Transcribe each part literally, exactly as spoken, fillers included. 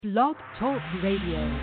Blog Talk Radio.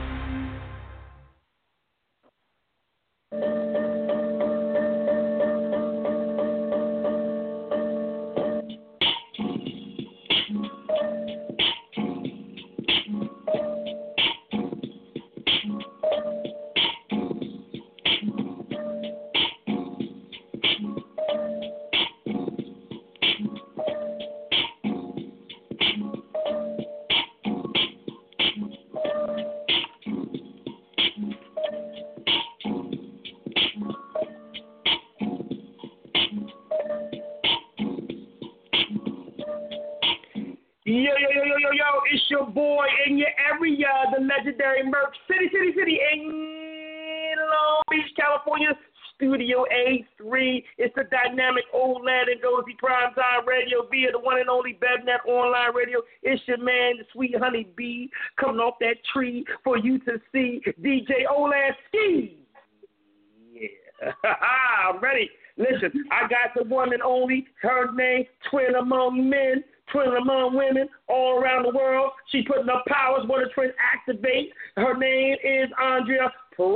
Yo, yo, yo, yo, yo, yo, it's your boy in your area, the legendary Merc City, City, City, in Long Beach, California, Studio A three. It's the dynamic old lad and Dozy Primetime Radio via the one and only BevNet Online Radio. It's your man, the sweet honey bee, coming off that tree for you to see. D J Olad Ski. Yeah, I'm ready. Listen, I got the one and only, her name, twin among men, twin among women all around the world. She putting up powers when the twin activate. Her name is Andrea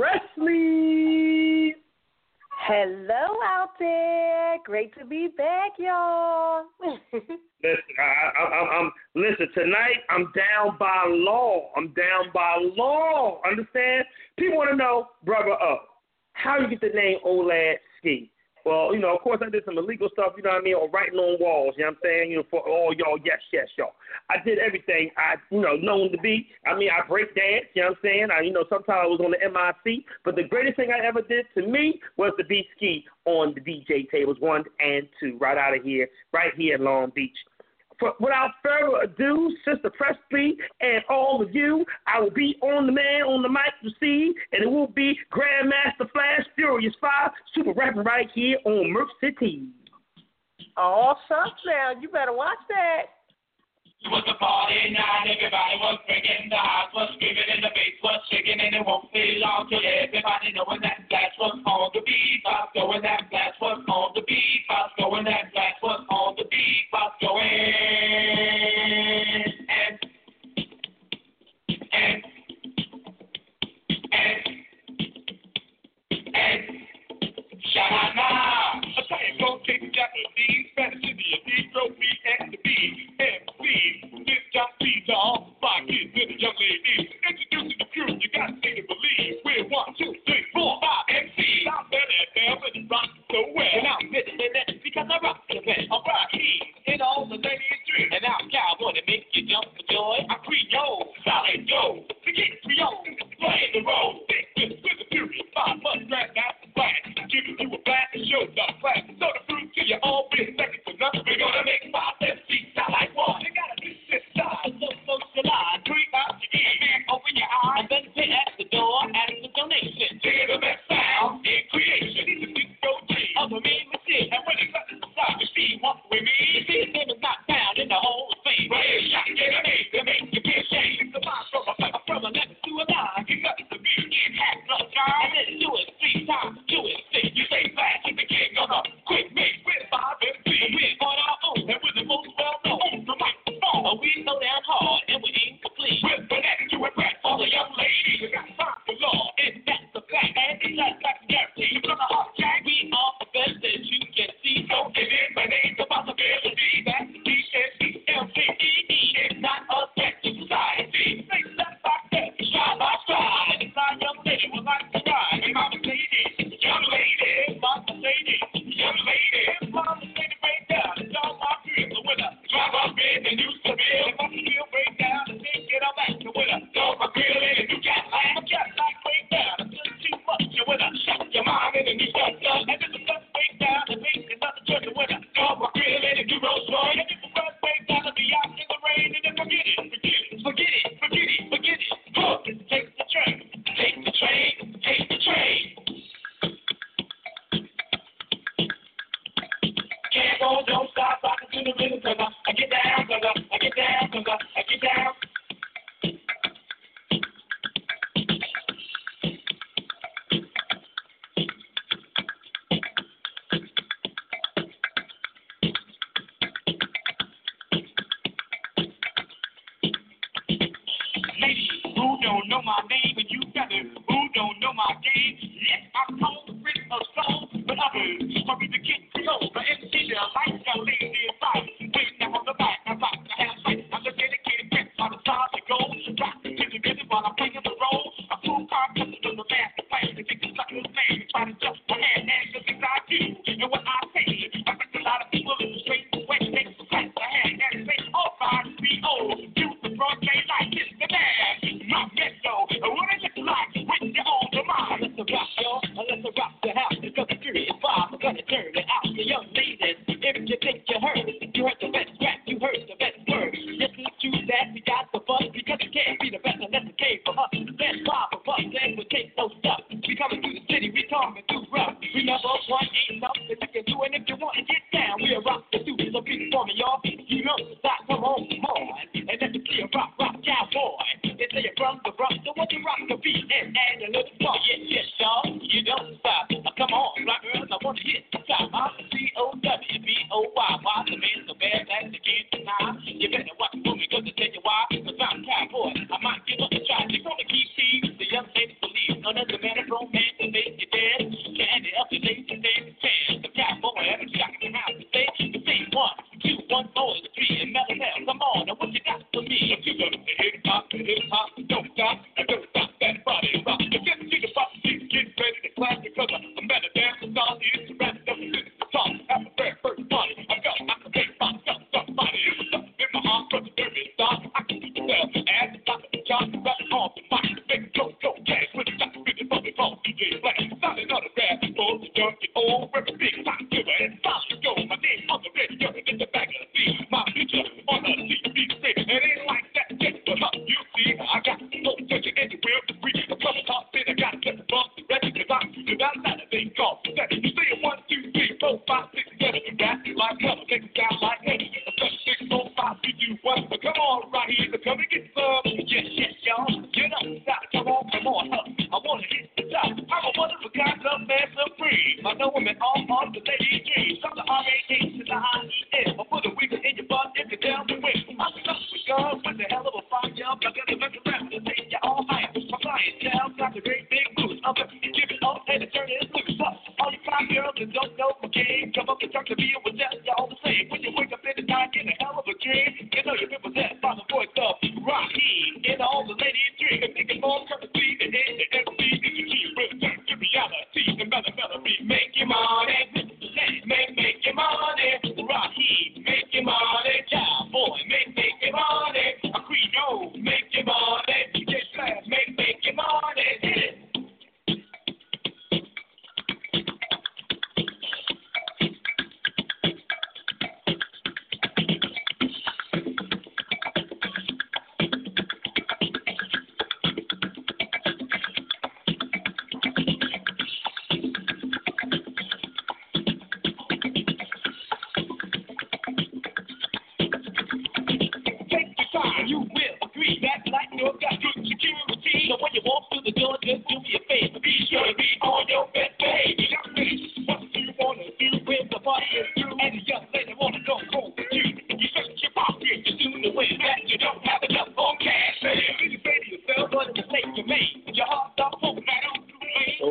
Presley. Hello out there. Great to be back, y'all. Listen, I, I, I, I'm listen. Tonight, I'm down by law. I'm down by law. Understand? People want to know, brother, uh, how you get the name Olad Ski? Well, you know, of course, I did some illegal stuff, you know what I mean, or writing on walls, you know what I'm saying, you know, for all y'all, yes, yes, y'all. I did everything I, you know, known to be. I mean, I break dance, you know what I'm saying. I, you know, sometimes I was on the M I C, but the greatest thing I ever did to me was to be ski on the D J tables, one and two, right out of here, right here in Long Beach. For, without further ado, Sister Presley and all of you, I will be on the man on the mic to see, and it will be Grandmaster Flash Furious five, super rapping right here on Merc City. Awesome. Now, you better watch that. It was a party night, everybody was bringing, the house was screaming and the bass was shaking, and it won't be long till everybody knowing that Flash was on the beatbox going, that Flash was on the beatbox going, that Flash was on the beatbox going, and, and, and, and, Sha-na-na. A tango, kick, Japanese, Spanish, Indian, Negro, me, and the beat, and please, this got these all my kids and the young ladies. Introducing the crew, you got to see to believe. We're one, two, three, four, five, M Cs. I'm better at them, and you rock so well. And I'm better than that because I rock the band. I'm Rocky, and all the ladies drink. And I'm cowboy to make you jump for joy. I'm Creole, solid go. To get Creole, play the role. Thick with the fury, five months, drag out the flat. Giving you a blast and show the class. So the fruit to your own business, seconds to nothing. We're gonna make five M Cs sound like one. You gotta be this side, so socialize. Three out your ears, man, open your eyes. And then pay at the door, ask the donation. Hear the best sound in creation. It's a disco G of a mean machine. And when it's up to the side, you see what we mean. You see, his name is not found in the Hall of Fame. But it's shot, get a name. don't know my name and you better who don't know my game. Yes, I'm called the Prince of Soul, but others are the King Creole. The M C, the lights got lazy inside. Waiting down on the back, I'm about to have fight. I'm the dedicated prince on the side to go. Rock to the rhythm while I'm playing the role. A full car comes to the master plan to take the sucker's name and try to jump my hand and the things I do. And what I say, I bet a lot of people in the street when they clap their hand and say, oh, five, three, oh, do the broad daylight, it's the man. My metro, what it look like when you're on the mind. Let's rock, y'all, let's rock the house, because the fury is far, we're gonna turn it out. The young ladies, if you think you heard, you heard the best rap, you heard the best word. Listen to that, we got the fun, because it can't be the best unless it came for us. The best five of us, then we take no stuff. We coming through the city, we coming through rough. We number one, ain't nothing that you can do, and if you want to get down, we'll rock the suit. So beat it for me, y'all. You know the stop, come on, come on. And let me see a rock, rock, cowboy. They say you're from the Bronx, so what you rock the beat and add a little fun. Yes, yes, y'all, you don't stop. Uh, come on, rock girls, I want to hit the top. I'm the C O W B O Y. Why the man so bad that's against the time? You better watch for me, cause I tell you why. Cause I'm a cowboy, I might give up a try. They gonna keep thieves, the young ladies believe. None of the man of romance to make you dead. Candy up the ladies and then the ten. The cowboy, every shot in the house to say. The same one, two, one, four, the three, and mellow hell. Come on, now what you got for me? If you go to the hip hop, the hip hop, don't stop, and don't stop that body rock. If you see the pop, she's getting ready to clap because I'm better dance with all the instruments of the talk. Have a very first party. I felt I could make myself somebody. It was up in my heart, but the dirty start. I can see myself as the top of the chart, rapping off the mic. Make go, go, cash with the top of the funky phone. D J Black, sounding on the rap, for the junkie, old, every big top giver, and solid go. My name on the radio, in the back of the beat. My picture on the T V stage. It ain't like that, just but up, you see. I got no touching anywhere to reach. The trouble top in, I got to get the bump, ready to rock. You got a lot of things called that. You say it one, two, three, four, five, six, seven. You got like color, make it sound like heaven. Six, four, five, three, two, one. But come on, right here, so come and get some. Yes, yes, y'all. Get up, stop, come on, come on, huh? I wanna hit the top. I'm a wonderful kind of man supreme. I know women all on the lady dreams. From the R A H to the I E N. I put a wiggle in your butt if you're down the way. I'm stuck with guns with the hell of a fire. I'm gonna mess around and take you all higher. My clientele got the great big blues. I'm gonna give it up and turn it loose up. All you fine girls that don't know my game, come up and talk to me and we'll tell you all the same. When you wake up in the night, get a hell of a dream. You know you've been possessed by the voice of Rocky. And all the ladies drink and thinking more courtesy than any M C. If you keep return to reality, the mellow melody make your money. Make, make your money. Rocky, make your money. Cowboy, make, make your money. A Creole, make your money. D J Slash, make, make your money. Hit it. You will agree that like no got good security. So when you walk through the door, just do me a favor. Be sure to be on your best behavior. Young lady, what do you wanna do when the party is through? And the young lady wanna go home with you. You search your pocket, you do the way that you don't have enough on cash. You say to yourself, what a mistake you made. Your heart stopped moving right on through the way.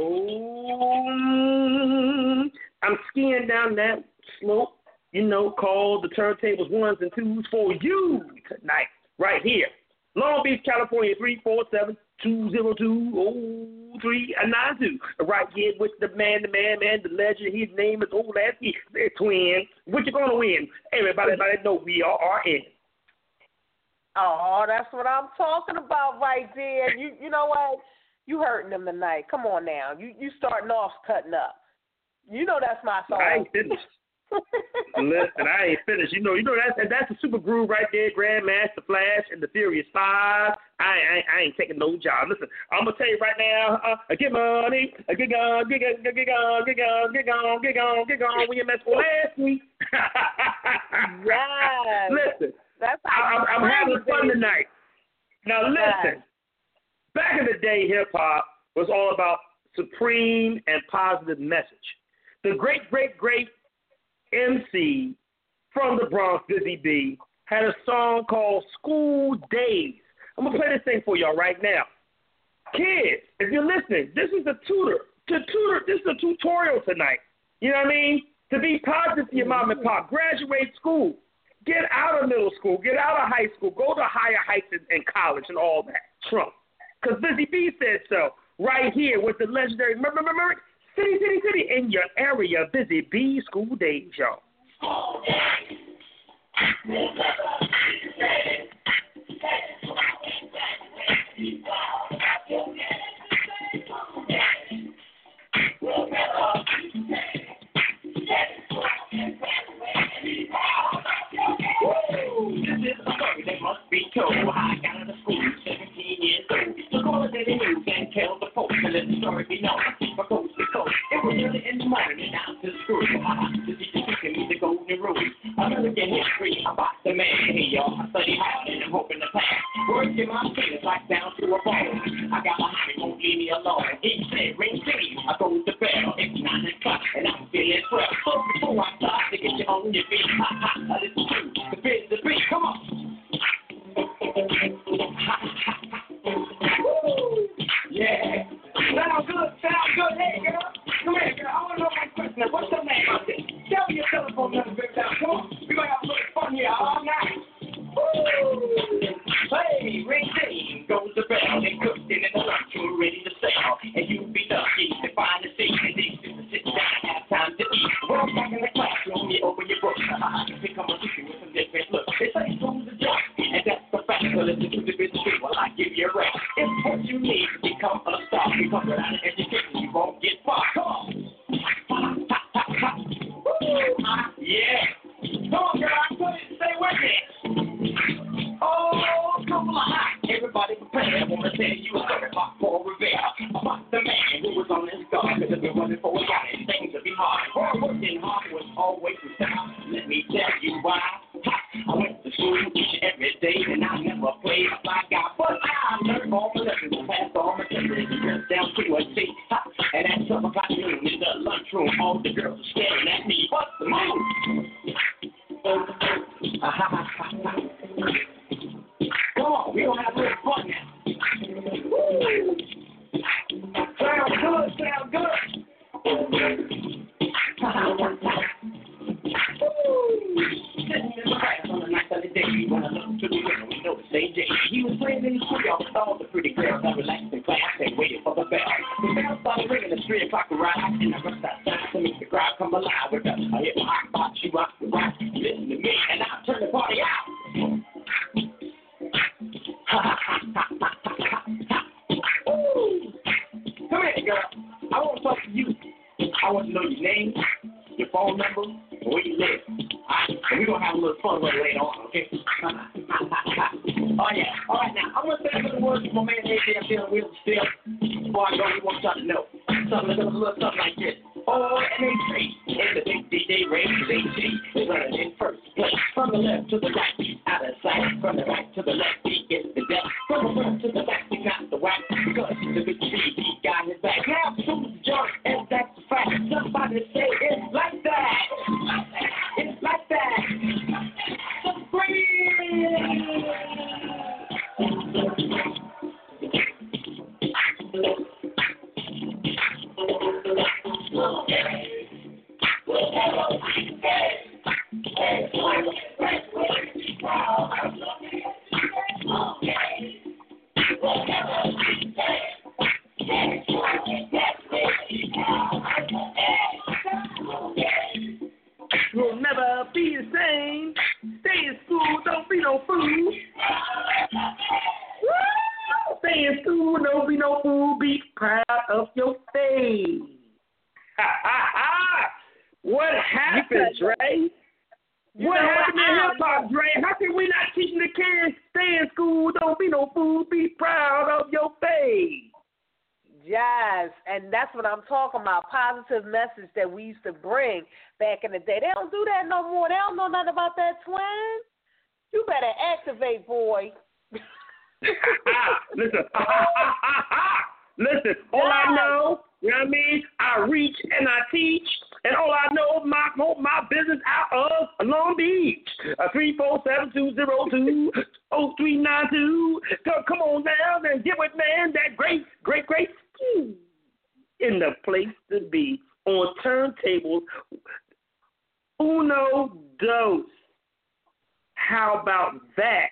Oh, I'm skiing down that slope, you know, called the turntables ones and twos for you tonight. Right here, Long Beach, California, three four seven, two zero two, oh three nine two. Right here with the man, the man, man, the legend. His name is Old Ass Kid. Twin. What you gonna win? Everybody, everybody know we are, are in. Oh, that's what I'm talking about right there. You you know what? You hurting them tonight. Come on now. You you starting off cutting up. You know that's my song. I ain't finished. Listen, I ain't finished. You know, you know that's that's a super groove right there. Grandmaster Flash and the Furious Five. I ain't, I ain't taking no job. Listen, I'm gonna tell you right now. Uh, get money, uh, get on, get on, get on, get on, get on, get on, get on. When you mess with last week. Yes. Listen, that's I, I'm, I'm having fun tonight. Now listen. Yes. Back in the day, hip hop was all about supreme and positive message. The great, great, great M C from the Bronx, Busy B, had a song called School Days. I'm going to play this thing for y'all right now. Kids, if you're listening, this is a tutor. To tutor, this is a tutorial tonight. You know what I mean? To be positive to your mom and pop. Graduate school. Get out of middle school. Get out of high school. Go to higher heights in, in college and all that. Trump. Because Busy B said so. Right here with the legendary, remember, remember, City, City, City, in your area, Busy B School Days, y'all. This is a story that must be told. I got out of school, seventeen years old. So call it in the news and tell the folks and let the story be known. For coast to coast, it was early in the morning and out to school. The teacher teaching me the golden rule. American history about the man. Hey, y'all, I study hard and I'm hoping to pass. Words in my fingers like down to a ball. I got my honey, won't leave me alone. He said, ring city, I go to bell. It's nine o'clock and I'm feeling swell. So before I start to get you on your feet, ha ha, I listen to the biz, the beat, come on. Yeah. Sound good, sound good. Hey, girl. Come here, girl. I want to know my question. What's your name out there? Tell me your telephone number, baby. Come on. We're going to have a little fun here all night. Woo! Hey, ring ding goes the bell. They cooked in the lunch. You're ready to sell. And you be lucky to find a seat. And they sit down and have time to eat. Well, back in the classroom, you open your book. I can pick up a teacher with some different looks. They say school's a joke. And that's the fact. So listen to the business while I give you a rest. It's what you need to become a star. Because without an education, you won't get far. Come on. Yeah. Come on, girl. I put it. Stay with me. Oh, come on. Everybody prepare. I want to tell you a story about Paul Revere. About the man who was on his guard. Because if it wasn't for his life, things would be hard. Hard working hard was always the style. Let me tell you why. I went to school each and every day, and I never played a fly guy. But I learned all my lessons, passed all my tests, just down to a T. And at twelve o'clock noon in the lunchroom, all the girls are staring at me. What's the move? Come on, we're going to have a little fun now. Woo! Sound good, sound good. Sitting in the class on the night of the day, when I looked to the window, we noticed A J. He was playing in the studio with all the pretty girls. I relaxed in class and waited for the bell. The bell started ringing at three o'clock around, and I rushed outside to make the crowd come alive with a hip hop box. She rocked the rock, listen to me, and I'll turn the party out. Ooh. Come here, girl. I want to talk to you. I want to know your name, your phone number, and where you live. All right, and we're going to have a little fun with it later on, okay? Oh, yeah. All right, now, I'm going to say a little words to my man A J up there on Wheels Still. Before I go, we want y'all to know. Something, a little something like this. Oh, and A three, and the big D J race is A G. Is running in first place. From the left to the right, out of sight. From the right to the left, he gets the death. From the front to the back, he got the whack. Because the big D J got his back. Now, who's the jump, and that's the fact. Somebody say it's like that. It's like that. Supreme. You'll never be the same. Stay in school, don't be no fool. Woo! Stay in school, don't be no fool. Be proud of your face. Ha ha ha! What happened, Dre? What happened to hip hop, Dre? How can we not teaching the kids stay in school, don't be no fool, be proud of your face? Yes, and that's what I'm talking about, positive message that we used to bring back in the day. They don't do that no more. They don't know nothing about that, twin. You better activate, boy. Listen, listen, all yes. I know, you know what I mean, I reach and I teach, and all I know, my my business out of Long Beach. Uh, three four seven two zero two oh three nine two. Come on down and get with man that great, great. in the place to be. On turntables, uno, dos. How about that?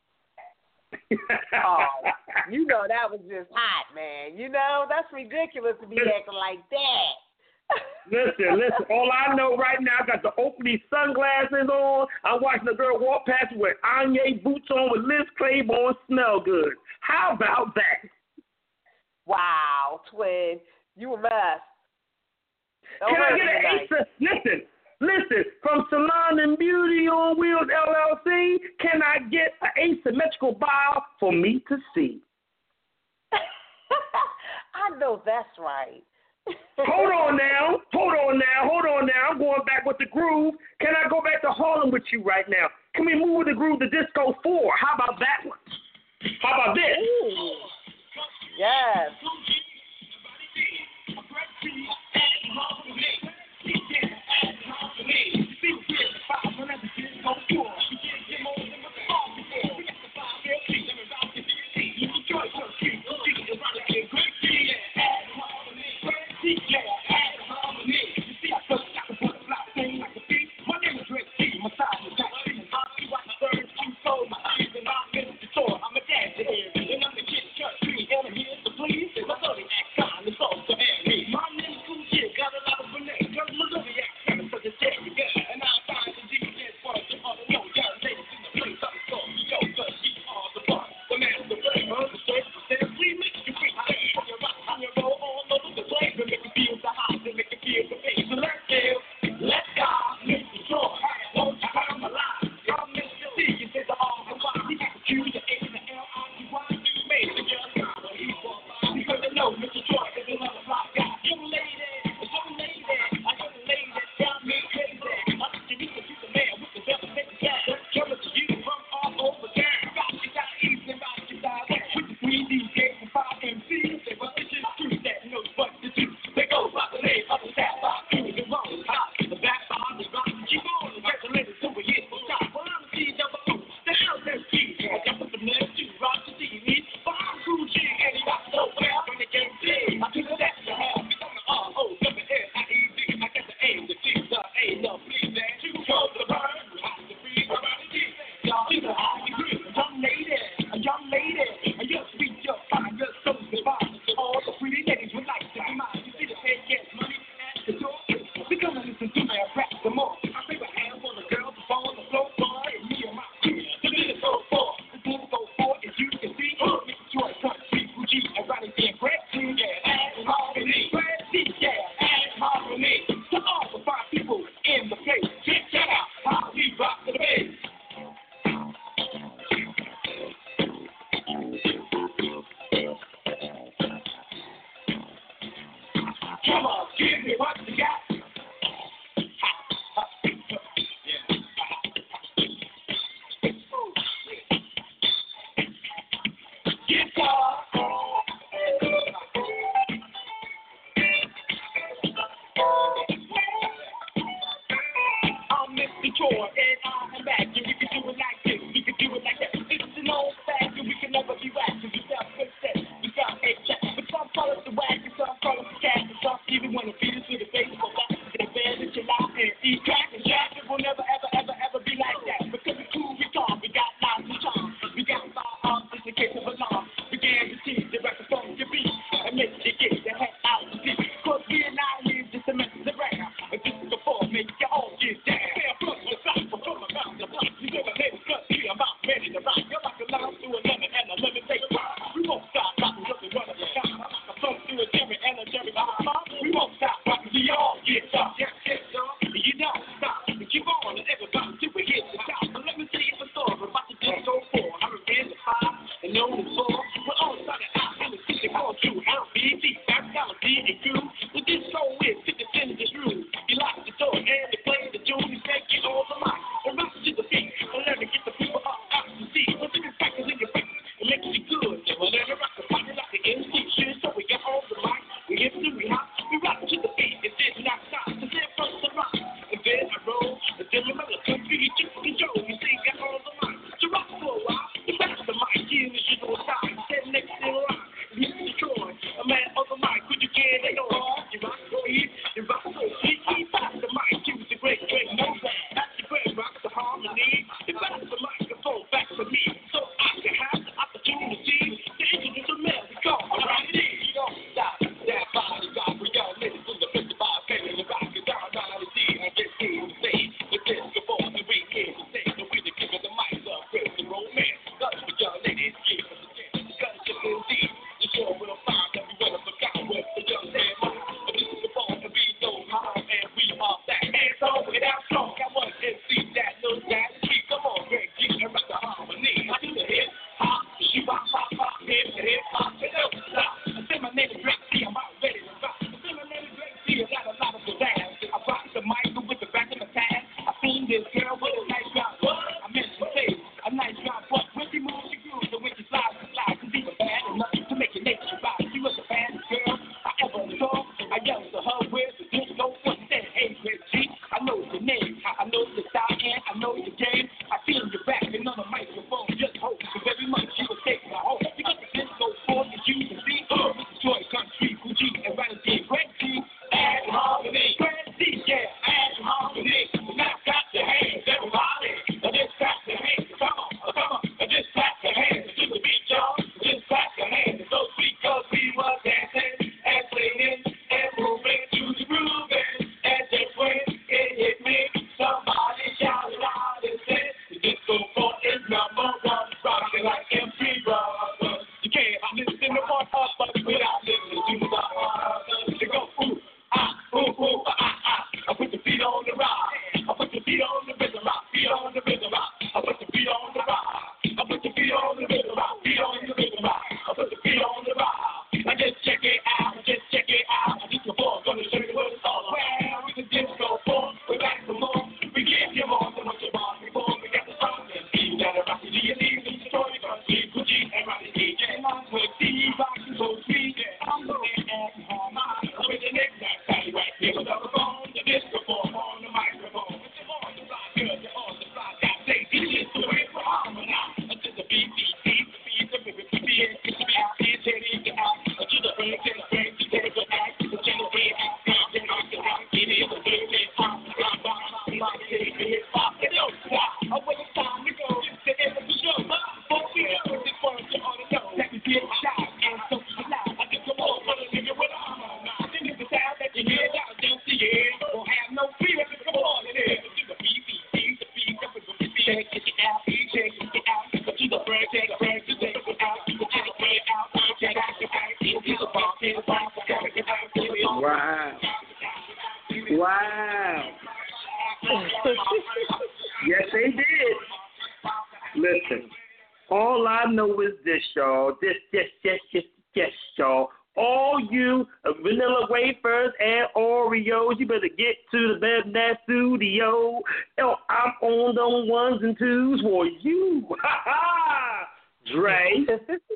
Oh, you know that was just hot, man. You know, that's ridiculous to be acting like that. Listen, listen. All I know right now, I got the Oakley sunglasses on. I'm watching a girl walk past with Kanye boots on with Liz Claiborne. Smell good. How about that? Wow, twin, you a mess. Don't Can I hurt get me an tonight. ace? of- Listen, listen. From Salon and Beauty on Wheels L L C, can I get an asymmetrical bow for me to see? I know that's right. Hold on now. Hold on now. Hold on now. I'm going back with the groove. Can I go back to Harlem with you right now? Can we move with the groove to Disco four? How about that one? How about this? Ooh. Yes. Man, on the mic, could you get it on? know is this, y'all. This, this, this, this, this, y'all. All you vanilla wafers and Oreos, you better get to the bed in that studio. Oh, I'm on them ones and twos for you. Ha ha! Dre.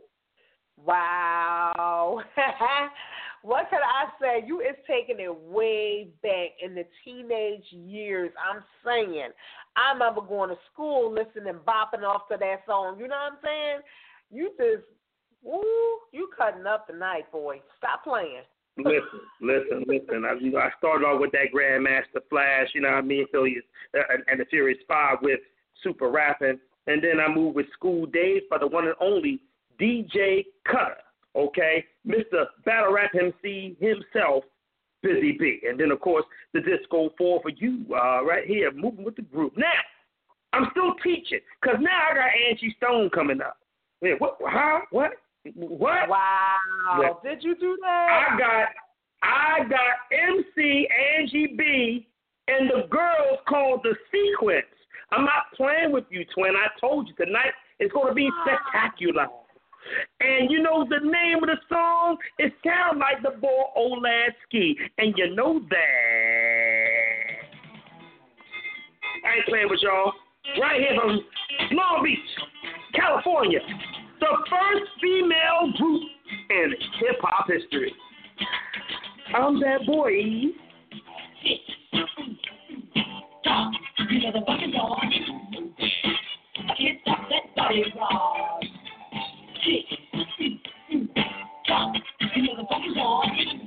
Wow. What can I say? You is taking it way back in the teenage years. I'm saying. I remember going to school listening, bopping off to that song. You know what I'm saying? You just, woo, you cutting up tonight, boy. Stop playing. Listen, listen, listen. I, you know, I started off with that Grandmaster Flash, you know what I mean, so you, uh, and, and the Furious Five with super rapping. And then I moved with School Days by the one and only D J Cutter, okay? Mister Battle Rap M C himself, Busy B. And then, of course, the Disco four for you uh, right here, moving with the group. Now, I'm still teaching, because now I got Angie Stone coming up. Yeah, what? Huh? What? What? Wow. Yeah. Did you do that? I got I got M C Angie B and the girls called The Sequence. I'm not playing with you, twin. I told you tonight it's going to be spectacular. And you know the name of the song? It sounds like the boy Olasky. And you know that. I ain't playing with y'all. Right here from Long Beach, California. The first female group in hip-hop history. I'm that boy. Stop. You know the fucking dog. I can't stop that body rock. Stop. You know the fucking dog.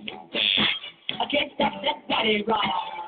I can't stop that body rock.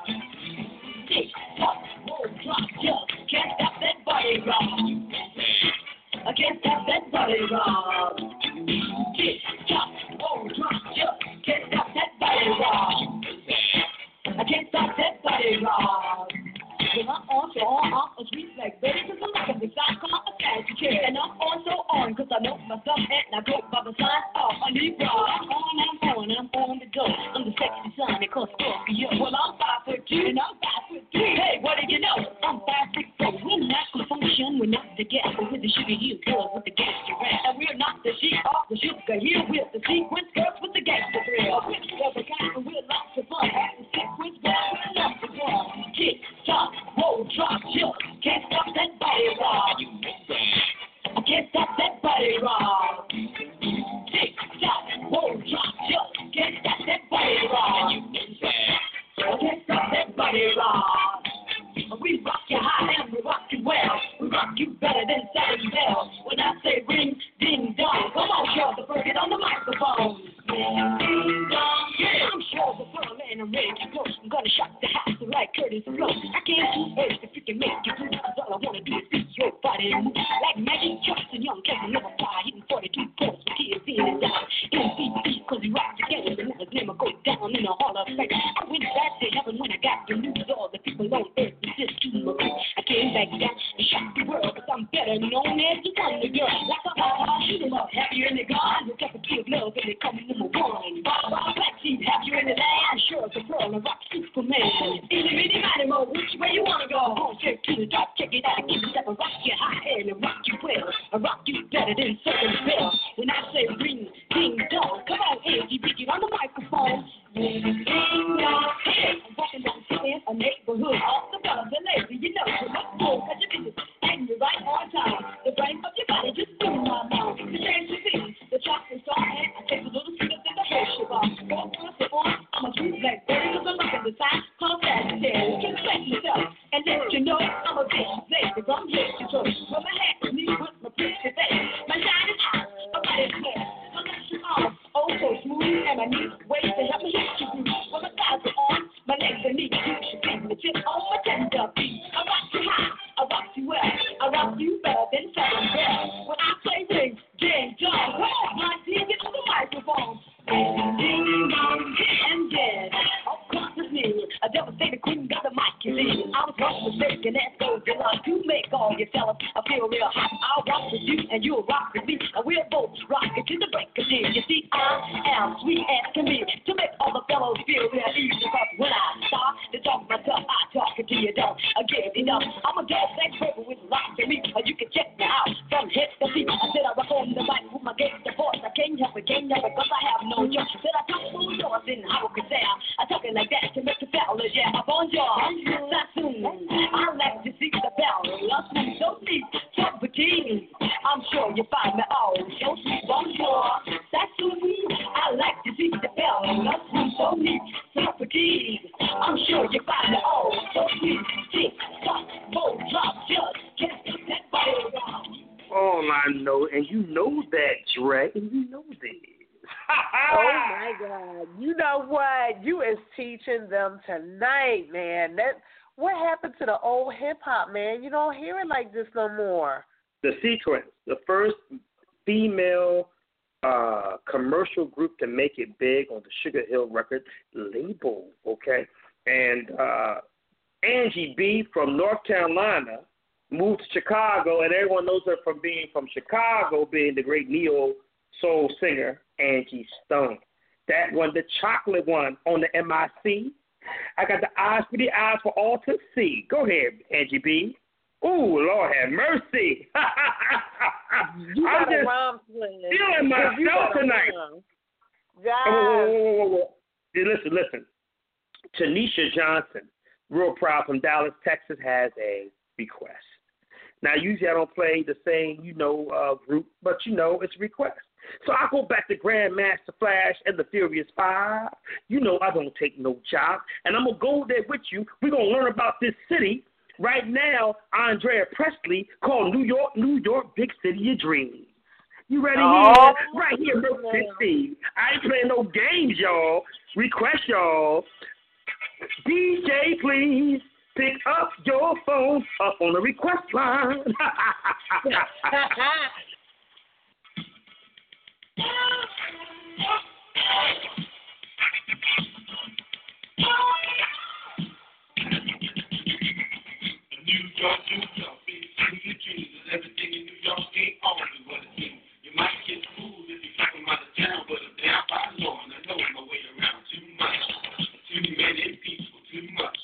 Tick tock, roll, drop, just can't stop that body rock. I can't stop that body rock. Tick tock, roll, drop, just can't stop that body rock. I can't stop that body rock. When I'm on, so on, I'm a sweet like baby, cause I'm like a big side, come on, as you can. And I'm on, so on, cause I know myself, and I go by the sign of a Libra. I'm on, I'm on, I'm on the go. I'm the sexy son, they call Scorpio. Well, I'm five foot two, and I'm five foot three. Hey, what do you know? I'm five foot four. We're not gonna function, we're not together with the sugar heel girls with the gangster rap. And we're not the sheep off the sugar heel with the sequence girls with the gangster thrill. We're the kind, and we're lots of fun. At the sequence, well, we're lots of fun. Kick, top, roll, drop, chill. Can't stop that body rock. I can't stop that body rock. Tick tock, roll, drop, chill. Can't stop that body rock. I can't stop that body rock. We rock you high and we rock you well. We rock you better than seven bells. When I say ring, ding dong, come on, show the Fergie on the microphone. Ding dong, yeah, I'm sure the pearl and I'm ready to go. I'm gonna shock the house like Curtis Blow. I can't do first if you can make it through. Cause all I wanna do is see your body move. Like Magic Johnson, young Kevin never fly, hitting forty-two points with kids in and down. M V P, cause he rocked the game, and his name will go down in the Hall of Fame. I went back to heaven when I got the news. All the people on earth resist to my crew. I came back down and shocked the world, cause I'm better known as the Wonder Girl. Like a hard shoot 'em up, happier in the garden. Look up and give love, and they call me number one. Black sheep, happier in the land. Sure as a pearl, and rock Superman. Itty bitty mighty mo, which way you wanna go? Go straight to the top, check it out, give it up, and rock you high and rock you well. I rock you better than Southern Bell. When I say ring, ding dong, come on, Angie, beat it on the microphone. Ring, ding dong, hey, I'm walking down the street in a neighborhood. All the fellas are lazy, you know, you look cool, cause you're busy, and you're right on time. The brain of your body just doing my mouth. The change to be, the chocolate star, and I take a little sweeter than the Hershey bar. Four points of on, I'm a true black baby, cause I'm rocking the sign, called Sagittarius. Can flex myself and let you know I'm a vicious lady from head to toe. With my hat with me, with my pretty face, my shining eyes, my body clear, my luscious arms, oh so smooth, and my knees waist to help me hit you through. When my thighs are on, my legs are neat, you should take the tip on my tender feet. I rock you high, I rock you well, I rock you better than Southern Bell. When I say ring, ding dong, come on, my dear, get on the microphone. Ding ding dong, and dead. Of course it's me, a devastated queen got the mic in me. I was once mistaken, that's so delight to make all your fellas I feel real hot. I'll rock with you and you'll rock with me, and we'll both rock it to the break of day. You see, I am sweet as can be to make all the fellows feel real easy. Because when I start to talk myself, I talk it to you, don't I get it up. I'm a dog sex baby with lots of me, and you can check me out from head to feet. I said I rock on never can never, cause I have no job. Said I come through doors in Howard Kazam. I talk it like that to make the fellas, yeah. Bonjour, Sassoon. I like to see the bell. Love me so deep, top bikini. I'm sure you find me all so sweet. Bonjour, Sassoon. I like to see the bell. Love me so deep, top bikini. I'm sure you find me all so sweet. Tick tock, roll, drop, just can't keep that body around. All I know, and you know that, Dre, and you know this. Oh my God! You know what? You is teaching them tonight, man. That what happened to the old hip hop, man? You don't hear it like this no more. The Sequence, the first female uh, commercial group to make it big on the Sugar Hill Record label. Okay, and uh, Angie B from North Carolina moved to Chicago, and everyone knows her from being from Chicago, being the great neo soul singer Angie Stone. That one, the chocolate one on the M I C. I got the eyes for the eyes for all to see. Go ahead, Angie B. Ooh, Lord have mercy. You I'm got a just rhyme sling. feeling myself tonight. Yeah. Oh, whoa, whoa, whoa, whoa. Hey, listen, listen. Tanisha Johnson, real proud from Dallas, Texas, has a request. Now, usually I don't play the same, you know, uh, group, but, you know, it's a request. So I go back to Grandmaster Flash and the Furious Five. You know I don't take no job, and I'm going to go there with you. We're going to learn about this city. Right now, Andrea Presley called New York, New York, big city of dreams. You ready Oh, here? Right here, Milk City. I ain't playing no games, y'all. Request, y'all. D J, please. Pick up your phone up on the request line. New York, New York, big city of dreams. Everything in New York ain't always what it seems. You might get fooled if you come out of town, but I'm down by law, and I know my way around too much. Too many people, too much.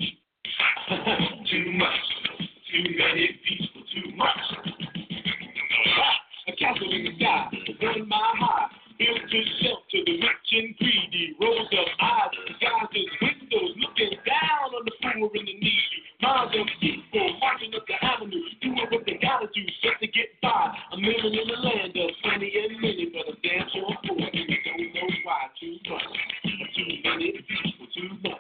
Too much. Too many people, too much. A castle in the sky, one mile high, built to shelter the rich and greedy. Rows of eyes, disguised as windows, looking down on the poor and the needy. Miles of people marching up the avenue, doing what they gotta do just to get by. I'm living in a land of plenty and many, but I'm damn sure poor, and I don't know why. Too much. Too many people, too much.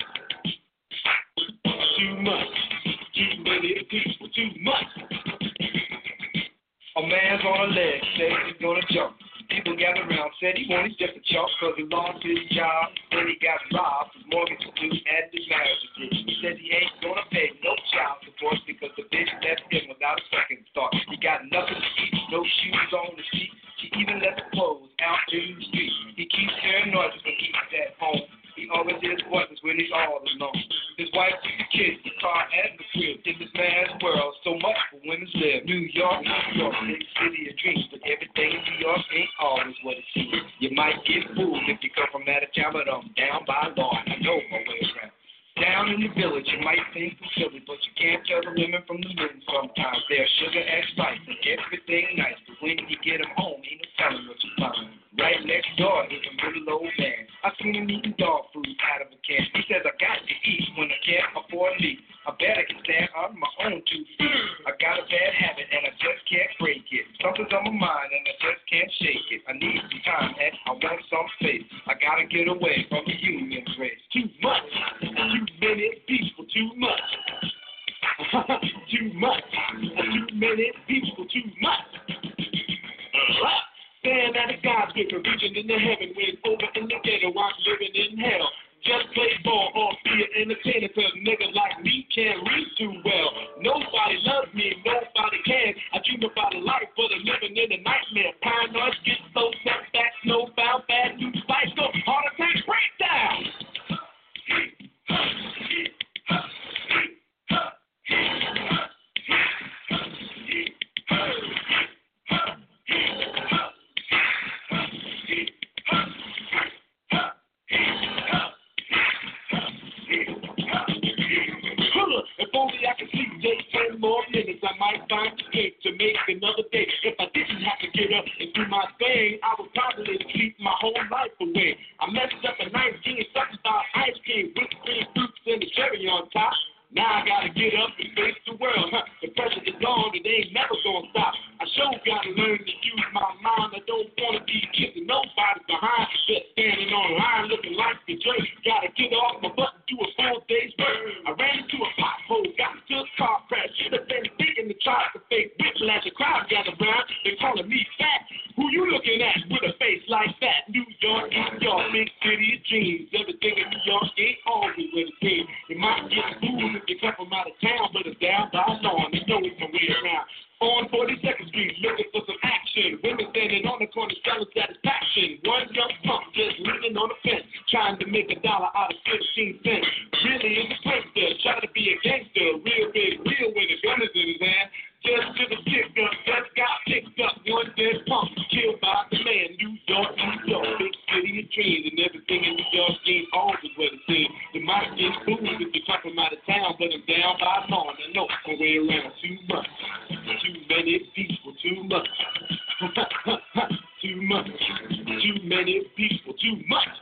Too much. Too many people, too much. A man's on a leg, says he's gonna jump. People gather around, said he wanted just a chump, cause he lost his job, then he got robbed, his mortgage was due, and his marriage was due. He says he ain't gonna pay no child support because the bitch left him without a second thought. He got nothing to eat, no shoes on his feet, she even left the clothes out in the street. He keeps hearing noises when he's at home. He always hears voices when he's all alone. His wife, the kids, the car, and the crib. In this man's world, so much for women's live. New York, New York, big city of dreams. But everything in New York ain't always what it seems. You might get fooled if you come from out of town, but I'm down by law, and I know my way around. Down in the village, you might think I'm silly, but you can't tell the women from the men sometimes. They're sugar and spice, and everything nice. But when you get them home, ain't no telling what you find. Right next door is a little old man. I seen him eating dog food out of a can. He says, I got to eat when I can't afford meat. I bet I can stand on my own two feet. I got a bad habit and I just can't break it. Something's on my mind and I just can't shake it. I need some time and I want some space. I gotta get away from the union race. Too much. Too many people. Too much. Too much. Too many people. Too much. Stand at a skyscraper, reaching into heaven, when over in the ghetto, I'm living in hell. Just play ball or be an entertainer, cause niggas like me can't read too well. Nobody loves me, nobody can. I dream about a life, but I'm living in a nightmare. Paranoid, schizo, setbacks, snowbound, bad news, cycle, heart attack, breakdown. If only I could sleep just ten more minutes, I might find the strength to make another day. If I didn't have to get up and do my thing, I would probably sleep my whole life away. I messed up a nineteen, something about ice cream, whipped cream, fruits, and the cherry on top. Now I gotta get up and face the world. Huh? The pressure is on, and they ain't never gonna stop. I sure gotta learn to use my mind. I don't wanna be kissing nobody behind. Just standing on the line looking like the Drake. Gotta get off my butt and do a full day's work. I ran into a pothole, got into a car crash. Should have been thinking to try to fake whiplash. A crowd gathered around, they calling me fat. Who you looking at with a face like that? New York, New York, big city of dreams. Everything in New York ain't always what it seems. You might get fooled if you come from out of town, but it's down by law, and there's no way around. On forty-second Street, looking for some action. Women standing on the corner selling satisfaction. One young punk just leaning on the fence, trying to make a dollar out of fifteen cents. Really is a prankster, trying to be a gangster. Real big, real when the gun is in his hand. Just to the kick up, just got picked up. One dead punk, killed by the man. New York, New York, big city of dreams. And everything in New York ain't always what it seems. You might get fooled if you come from out of town, but I'm down by law, and I know my way around too much. Too many people, too much. Too much. Too many people, too much.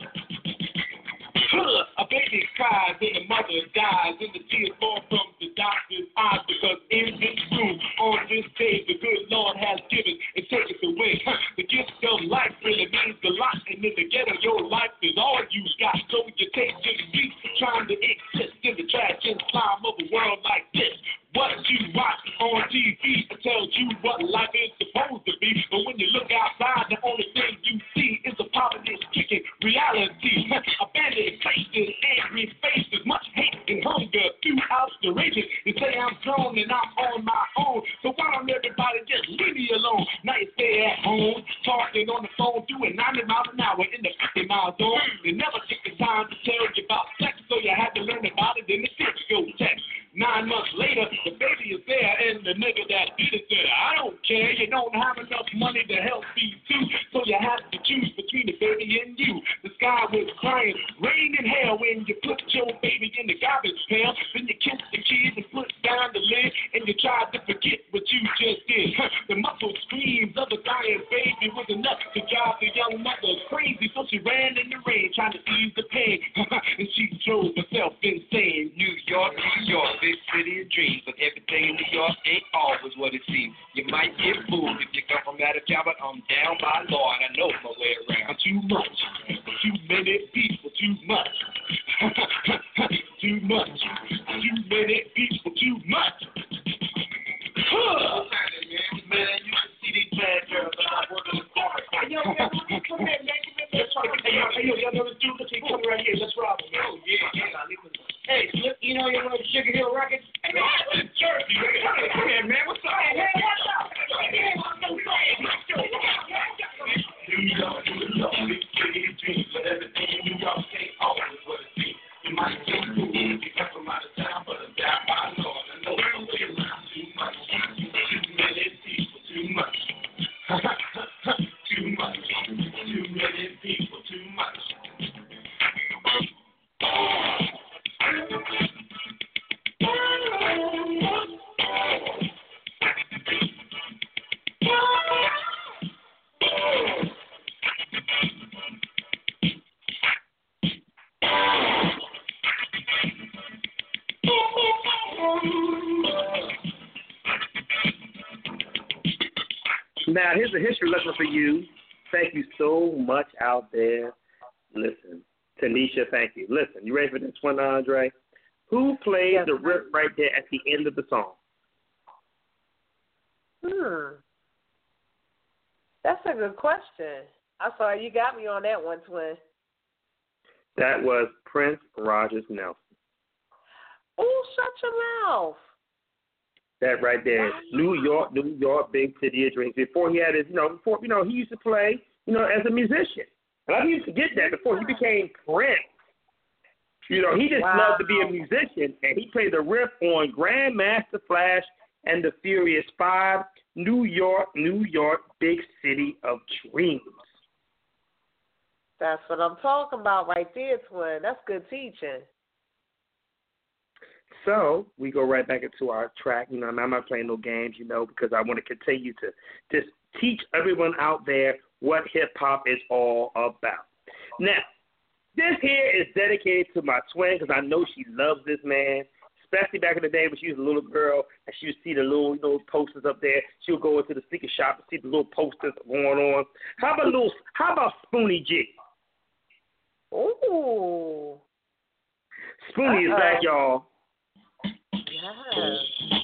A baby cries and the mother dies, and the tears fall from the doctor's eyes, because in this room, on this day, the good Lord has given and taken away. The gift of life really means a lot, and in the ghetto, your life is all you got. So you take to the streets, trying to exist in the trash and slime of a world like this. What you watch on T V tells you what life is supposed to be, but when you look outside, the only thing you see is the poverty kicking reality. Abandoned places, angry faces, much hate and hunger throughout the region. You say I'm grown and I'm on my own, so why don't everybody just leave me alone? Now you stay at home, talking on the phone, doing ninety miles an hour in the fifty mile zone. They never took the time to tell you about sex, so you had to learn about it in the disco text. Nine months later, the baby is there, and the nigga that did it said, I don't care, you don't have enough money to help feed two, so you have to choose between the baby and you. The sky was crying, rain and hell when you put your baby in the garbage pail. Then you kiss the kids and put down the lid, and you tried to forget what you just did. The muffled screams of the dying baby was enough to drive the young mother crazy, so she ran in the rain trying to ease the pain, and she drove herself insane. New York, New York, big city of dreams, but everything in New York ain't always what it seems. You might get fooled if you come from out of town, but I'm down by law, and I know my way around. Too much, too many people, too much. Too much, too many people, too much. Huh. Man, you can see these bad girls that I work in the forest. Hey, yo, man, come here, man. Hey, yo, hey, yo, y'all know this dude? Let's come right here. Let's rob him. Oh, yeah, yeah. Hey, Slip, you know you know the Sugar Hill Records? Hey, man, I'm in Jersey, man. Come here, man. What's up? Hey, hey, what's up? New York, New York, big city of dreams, but everything in New York ain't always what it seems. You might get fooled if you come from out of town, but I'm down by law. I know I'm way around too much. Too many people, too much. Too much. Too many people, too much. Now, here's a history lesson for you. Thank you so much out there. Listen, Tanisha, thank you. Listen, you ready for this one, Andre? Who plays yes, the riff right there at the end of the song? Hmm. That's a good question. I'm sorry, you got me on that one, Twin. That was Prince Rogers Nelson. Oh, shut your mouth. That right there. Wow. New York, New York, big city of dreams. Before he had his, you know, before, you know, he used to play, you know, as a musician. And I used to get that before he became Prince. You know, he just wow. loved to be a musician, and he played the riff on Grandmaster Flash and the Furious Five, New York, New York, big city of dreams. That's what I'm talking about right there, Twin. That's good teaching. So we go right back into our track. You know, I'm not playing no games, you know, because I want to continue to just teach everyone out there what hip-hop is all about. Now, this here is dedicated to my twin because I know she loves this man, especially back in the day when she was a little girl and she would see the little, you know, posters up there. She would go into the sneaker shop and see the little posters going on. How about little? How about Spoonie G? Ooh. Spoonie Uh-oh. is back, y'all. Yeah.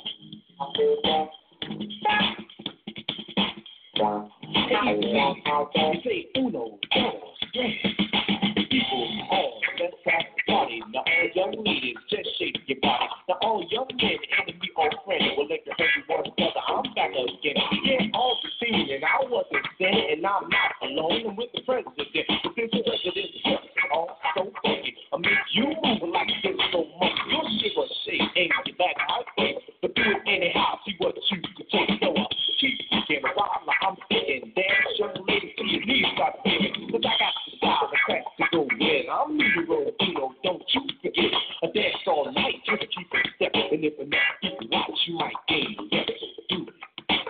You say uno, dos, tres. People, all, let's have a party. Now all young ladies, just shake your body. Now all young men, enemy or friend, will let the hungry one together. I'm back again. Yeah, all the scene, and I wasn't there, and I'm not alone. I'm with the president. But this president is all so funky. I make you move like this so much. You'll give a shake, ain't your back out there. But do it anyhow, see what you can take. So I keep thinking while I'm thinking. Dance, young ladies, to your knees, start feeling. Cause I got the style and crack to go in. I'm New Road, you know, don't you forget. A dance all night, just keep it stepping. And if a man keep watch, you might gain. Yes, do it.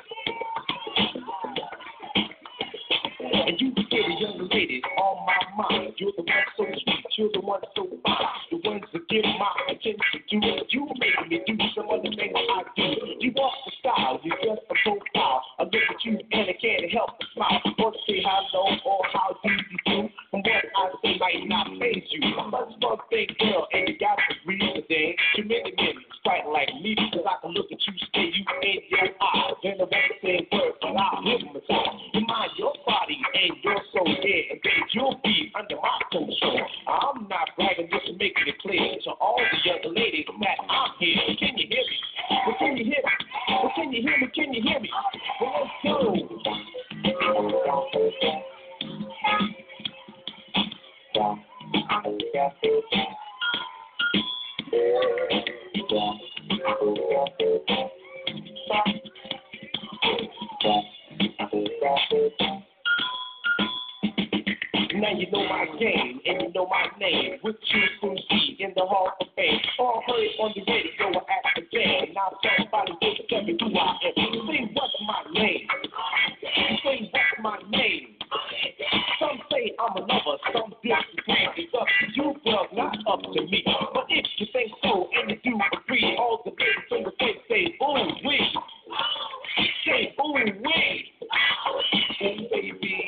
And you get a young lady on my mind. You're the one so sweet, you're the one so fine. The ones that give my attention to you, making me do some other things I do. You walk the style, you just a profile. I look at you and I can't help but smile. Or say hello or how do you do? And what I say might not faze you. I'm a smug big girl and you got to breathe today. You many men fight like me because I can look at you, stay you in your eyes. Then I won't say words, but I'll hypnotize. You mind your body and your soul, yeah, and then you'll be under my control. I'm not bragging, just making it clear to all the young ladies that I'm here. Can you hear me? Well, can you hear me? Well, can you hear me? Can you hear me? Well, let's go. Now you know my game, and you know my name. With you, Susie, in the Hall of Fame. All heard on the radio or at the jam. Now somebody just tell me who I am. Say what's my name. Say what's my name. Some say I'm a lover, some disagree. It's up to you, girl, not up to me. But if you think so, and you do agree, all the ladies in the face say, ooh, wee. Say, ooh, wee. Ooh, baby.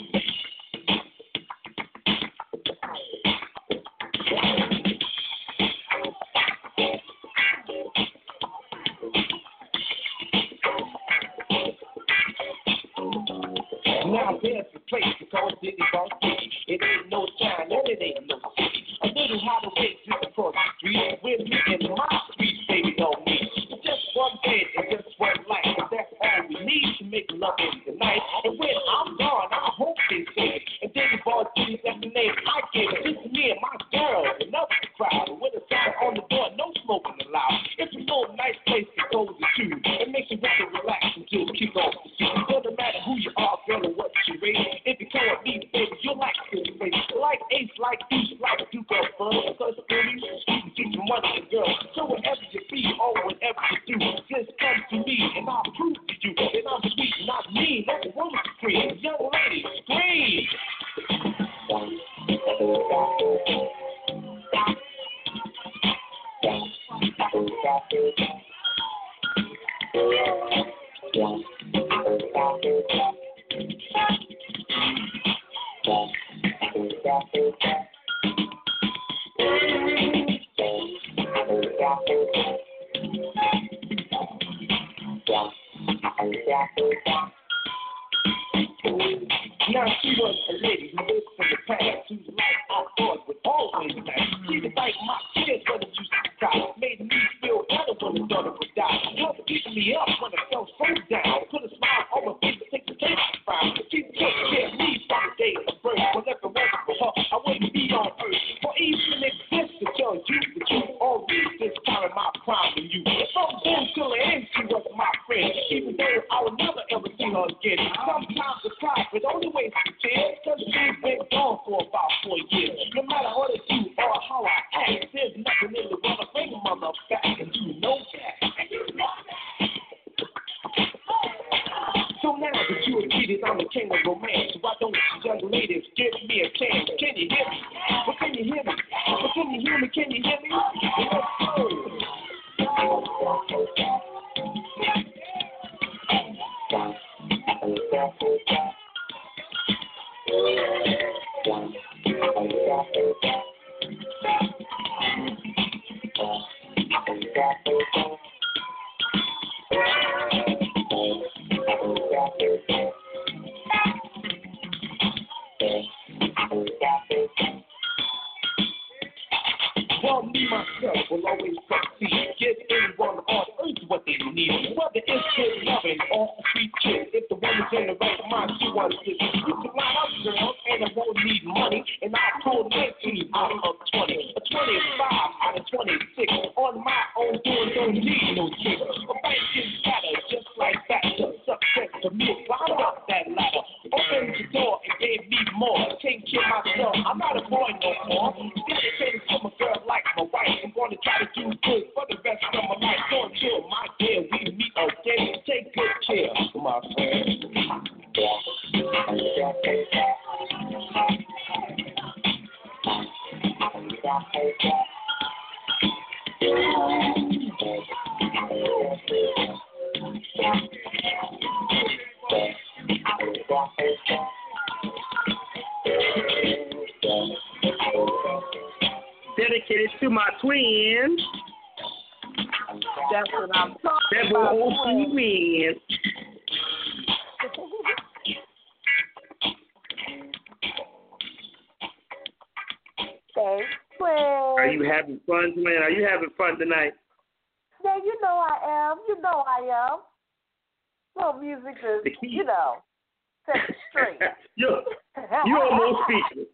Now there's a place because it is all city. It ain't no town and it ain't no city. A little hideaway just across the street. With me in my street, baby, don't me. Just one bed and just one life. And that's all we need to make love in the night. And when I'm gone, I hope they say it. And David Ball City, that's the name I gave it. Just me and my girl, enough to crowd. And with a sign on the door, no smoking allowed. It's a little nice place to go to. It makes you want to relax until kick off the seat. It doesn't matter who you are, girl, or what you raise. If you come with me, baby, you'll like this place. Like Ace, like Deuce, like Duke of Fun. Because baby, you can get your money, girl. So whatever you be or whatever you do, just come to me and I'll prove to you that I'm sweet, not mean. Let the woman scream. Young lady, scream. Now she was a lady who lived from the past, whose life I thought would always last. She was like my kids when it used to cry, made me feel better when the daughter would die. Helped keep me up when I felt so down. Put a smile on my face, take the taste from. She took care of me from the day of birth. Whenever it wasn't for her, I wouldn't be on earth. For even exist to tell you the truth, or read this time of my prime in you. From then till the end, she was my friend. Even though I would never ever see her again. Sometimes I cry, but only way to tears, cause she's been gone for about can. Can you hear me? Well, can you hear me? Well, can you hear me? Can you hear me? Well, me, myself, will always succeed. Give anyone on earth what they need. Whether it's good loving or sweet kiss. If the woman's in the right mind, she wants this. You can line up, girl, and I won't need money. And I'll pull nineteen out of twenty. A twenty-five out of twenty-six. On my own doing, don't need no chick. A bank is better, just like that. The success to me, climb up that ladder. Open the door and gave me more. Take care of myself, I'm not a boy no more. Dedicated to my girl like my wife. I'm gonna try to do good for the rest of my life. So until my dear, we meet again. Take good care, my friend. Dedicated to my twins. That's what I'm talking That about. will hold win. Thanks, Are you friend. having fun, man? Are you having fun tonight? Yeah, you know I am. You know I am. Well, music is, The key- you know, set it straight. you're, you're almost speechless.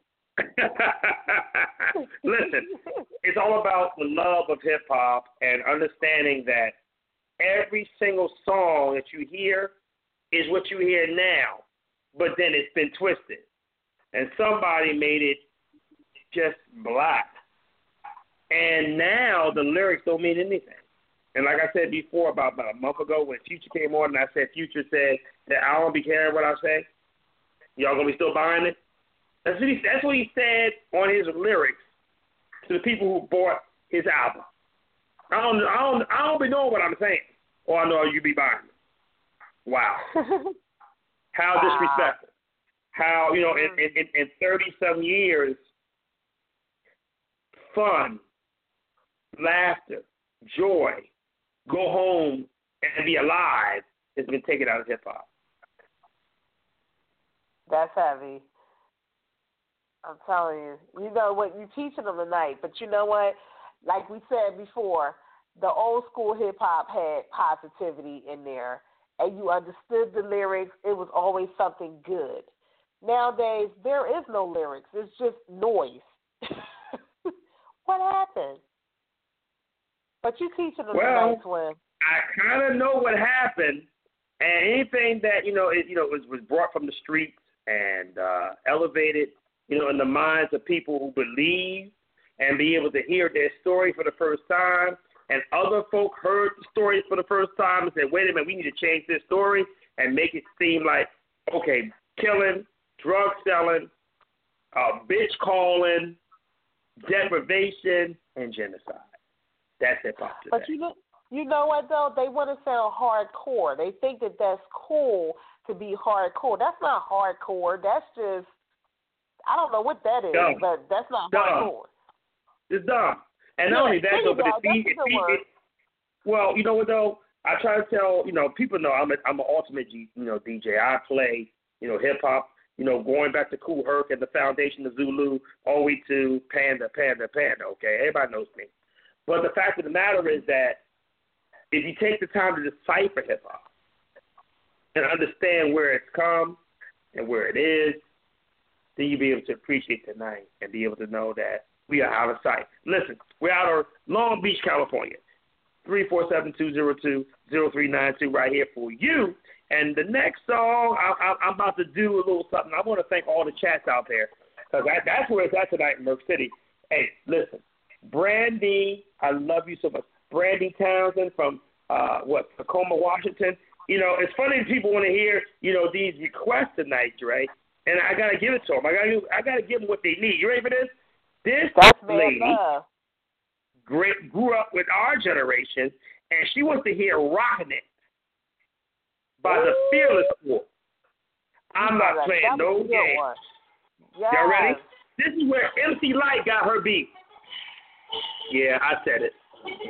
Listen, it's all about the love of hip hop and understanding that every single song that you hear is what you hear now, but then it's been twisted. And somebody made it just black. And now the lyrics don't mean anything. And like I said before, about, about a month ago when Future came on and I said, Future said that I don't be caring what I say, y'all going to be still buying it? That's what, he, that's what he said on his lyrics to the people who bought his album. I don't, I don't, I don't be knowing what I'm saying. Or I know you be buying it. Wow. How disrespectful. How, you know, in, in, in thirty-some years, fun, laughter, joy, go home and be alive has been taken out of hip-hop. That's heavy. I'm telling you. You know what? You're teaching them tonight. But you know what? Like we said before, the old school hip-hop had positivity in there. And you understood the lyrics. It was always something good. Nowadays, there is no lyrics. It's just noise. What happened? But you teaching them Well, tonight, Twin. I kind of know what happened, and anything that you know, it, you know, was was brought from the streets and uh, elevated, you know, in the minds of people who believe and be able to hear their story for the first time, and other folk heard the story for the first time and said, "Wait a minute, we need to change this story and make it seem like okay, killing, drug selling, uh, bitch calling, deprivation, and genocide." That's hip hop today. But you know, you know what though? They want to sound hardcore. They think that that's cool to be hardcore. That's not hardcore. That's just, I don't know what that is, Dumb. but that's not Dumb. hardcore. It's dumb. And Yeah, not only that, there though, you but go. it feeds, That's it a good feeds, word. it, well, you know what, though? I try to tell, you know, people know I'm a, I'm an ultimate, G, you know, D J. I play, you know, hip-hop, you know, going back to Kool Herc and the foundation of Zulu, all the way to Panda, Panda, Panda, okay? Everybody knows me. But the fact of the matter is that if you take the time to decipher hip-hop and understand where it's come and where it is, then you'll be able to appreciate tonight and be able to know that we are out of sight. Listen, we're out of Long Beach, California. three four seven, two zero two, zero three nine two right here for you. And the next song, I, I, I'm about to do a little something. I want to thank all the chats out there because that, that's where it's at tonight in Murph City. Hey, listen, Brandy, I love you so much. Brandy Townsend from, uh, what, Tacoma, Washington. You know, it's funny people want to hear, you know, these requests tonight, Dre. and I gotta give it to them. I gotta, I gotta give them what they need. You ready for this? This That's lady man love. great, grew up with our generation, and she wants to hear "Rockin' It" by the Fearless Four. I'm not That- playing that no was a good game. one. Yes. Y'all ready? This is where M C Lyte got her beat. Yeah, I said it.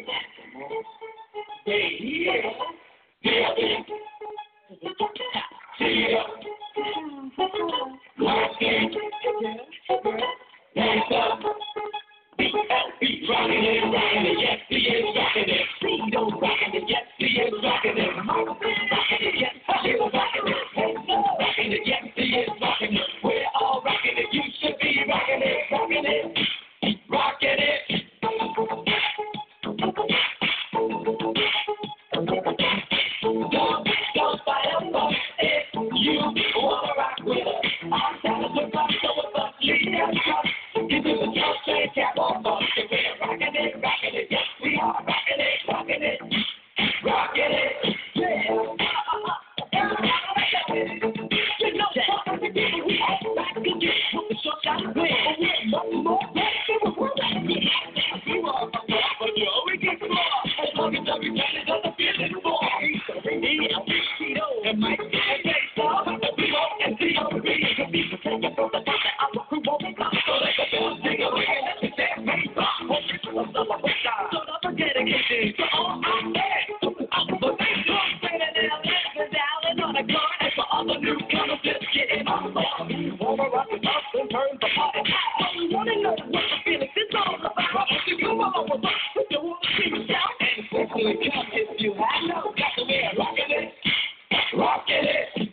We're all rocking it. You should be rocking it, rocking it, rocking it. Don't, don't fight about it. You wanna rock with us. Our talent will come, so with us, lead us up. Give us a jump, say tap on us. We're rocking it, rocking it. Yes, we are rocking it, rocking it, rocking it. Yeah. You know that we all back again. Put the short shot win. We're much more ready than we're ready. We are but we get more. As long as every man is on the feeling for. And Mike and baseball, and we won't and see how we can be protected from the top that our crew won't be blocked. So let the bell sing away and let the dance make rock. Hope it's a celebration. So don't forget to get this to all our fans. I'm the big drum, standing there, laughing down and on the car. And for all the newcomers, just getting on board. We wanna rock the top and turn the party. So we wanna know what the feeling is all about. So come on with us, if you wanna see me shout. And quickly come if you have no got the way rocking it. Rockin' it.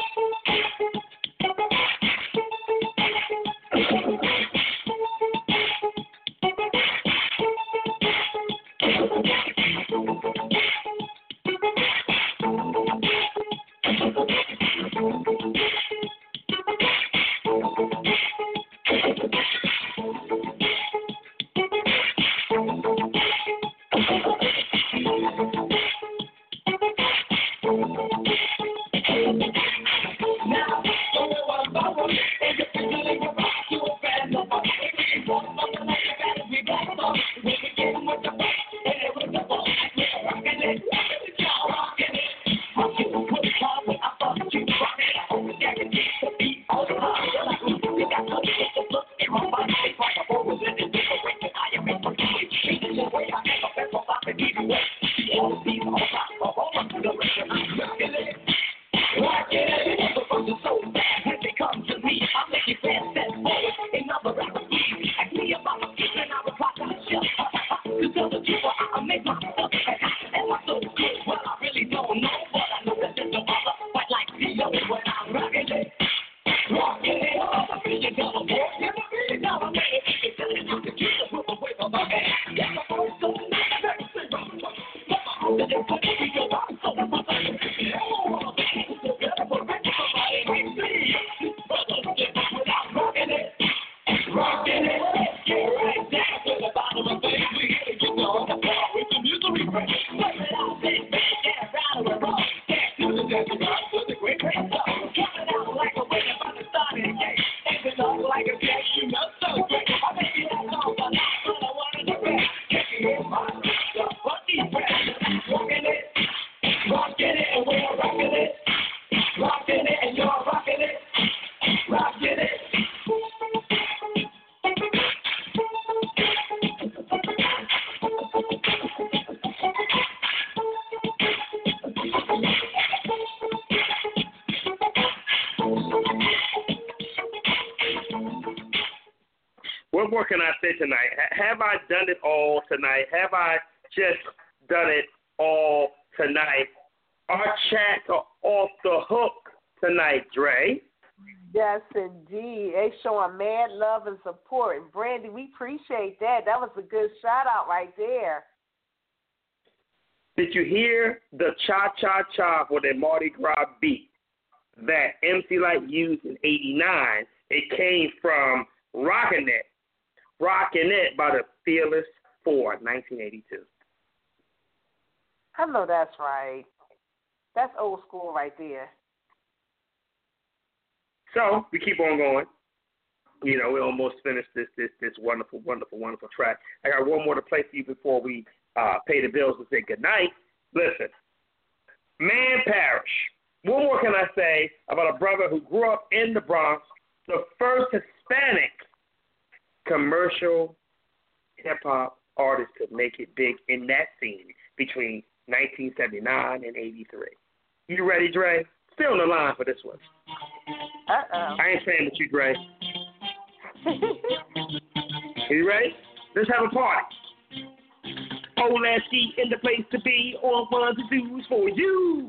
What more can I say tonight? Have I done it all tonight? Have I just done it all tonight? Our chats are off the hook tonight, Dre. Yes, indeed. They showing mad love and support. And Brandy, we appreciate that. That was a good shout out right there. Did you hear the cha-cha-cha for the Mardi Gras beat that M C Lyte used in eighty-nine? It came from Rockin' It. Rockin' It by the Fearless Four, nineteen eighty-two. I know that's right. That's old school right there. So we keep on going. You know, we almost finished this this this wonderful, wonderful, wonderful track. I got one more to play for you before we uh, pay the bills and say goodnight. Listen, Man Parrish. What more can I say about a brother who grew up in the Bronx, the first Hispanic commercial hip-hop artist to make it big in that scene between nineteen seventy-nine and eighty-three. You ready, Dre? Still on the line for this one. Uh-oh. I ain't saying with you, Dre. You ready? Let's have a party. Old ass G in the place to be, all ones and twos for you.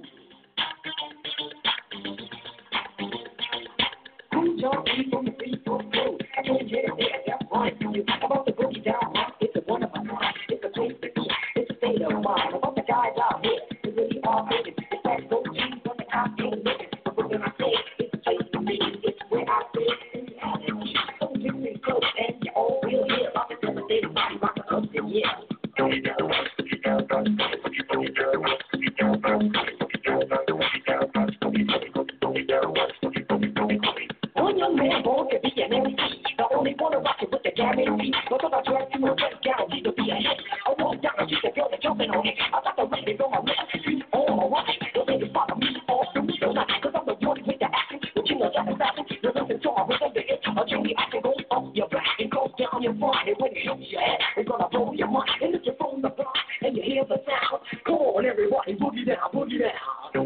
About the boogie down, it's a one of a kind. It's a place to be. It's a state of mind. About the guys out here, they really are living. It's that go cheese on the cocktail living. But when I say it's a place to be, it's where I live in reality. So listen close and you all will hear about the devastating body rock of the year. One young man born to be an M C, the only one to rock it with the guarantee. Because I dress to a red guarantee to be a hit. I walk down the street, the girl that jumping on it. I got the record on my left, street on my right. The ladies follow me all through the night. Because I'm the one with the action, the king of that assassin. You listen to my rhythm, the itch, a Jimmy action goes up your back and goes down your front. And when it hits your head, it's gonna blow your mind. And if you're from the block and you hear the sound, come on everybody, boogie down, boogie down.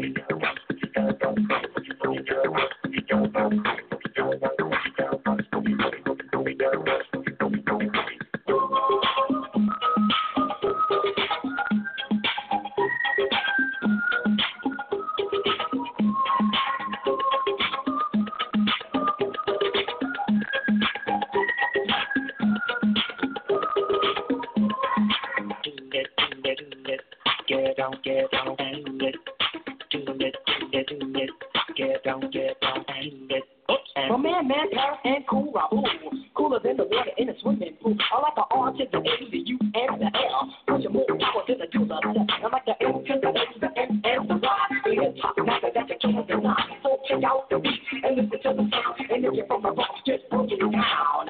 Get down, get down, and do it. Do it, do it, do it. Get down, get down, and do it. My man, man, Paris, and cool, Raul. Cooler than the water in a swimming pool. I like the R to the A, the U, and the L. Push more power to the to the left. I like the M to the A, the N, and the Y. The hip hop master that you can't deny. So check out the beat and listen to the sound. And if you're from the Bronx, just boogie it down.